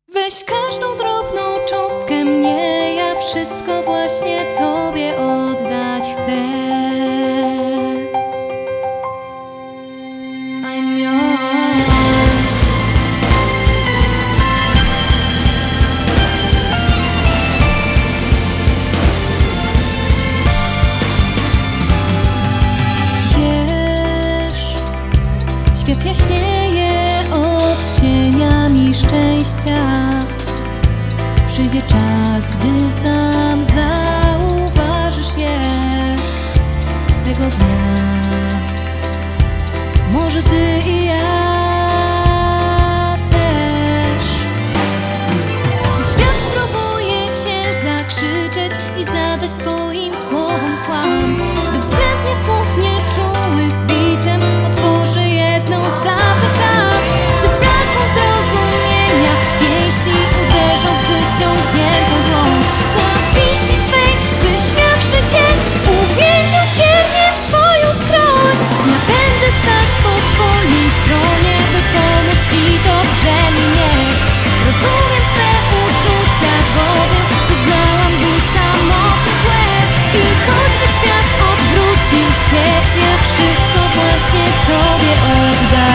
Weź każdą drobną cząstkę mnie, ja wszystko właśnie Tobie oddać chcę. I'm yours. Wiesz, świat jaśnieje odcieniami szczęścia. Przyjdzie czas, gdy sam zauważysz je. Tego dnia może Ty i ja też. Gdy świat próbuje Cię zakrzyczeć i zadać Twoim słowom kłam, bezwzględnie słów nieczułych biczem otworzy jedną z dawnych ram. Gdy w braku zrozumienia pięści uderzą w wyciągniętą dłoń, zawiści swej wyśmiawszy Cię, uwieńczą cierniem Twoją skroń. Ja będę stać po Twojej stronie, by pomóc Ci to brzemię nieść. Rozumiem Twe uczucia, bowiem uznałam ból samotnych łez. I choćby świat odwrócił się, ja wszystko właśnie Tobie oddaję.